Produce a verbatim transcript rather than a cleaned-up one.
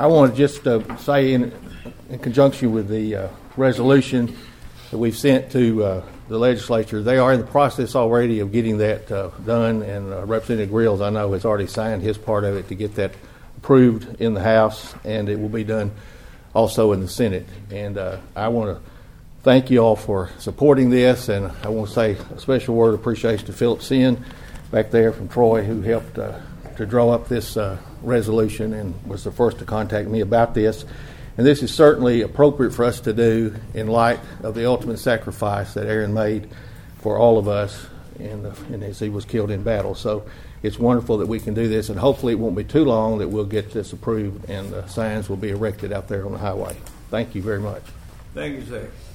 I want to just uh, say in, in conjunction with the uh, resolution that we've sent to uh, the legislature, they are in the process already of getting that uh, done, and uh, Representative Grills, I know, has already signed his part of it to get that approved in the House, and it will be done also in the Senate. And uh, I want to thank you all for supporting this, and I want to say a special word of appreciation to Philip Sin back there from Troy, who helped uh, to draw up this uh, resolution and was the first to contact me about this. And this is certainly appropriate for us to do in light of the ultimate sacrifice that Aaron made for all of us in the, and as he was killed in battle. So it's wonderful that we can do this, and hopefully it won't be too long that we'll get this approved and the signs will be erected out there on the highway. Thank you very much. Thank you, sir.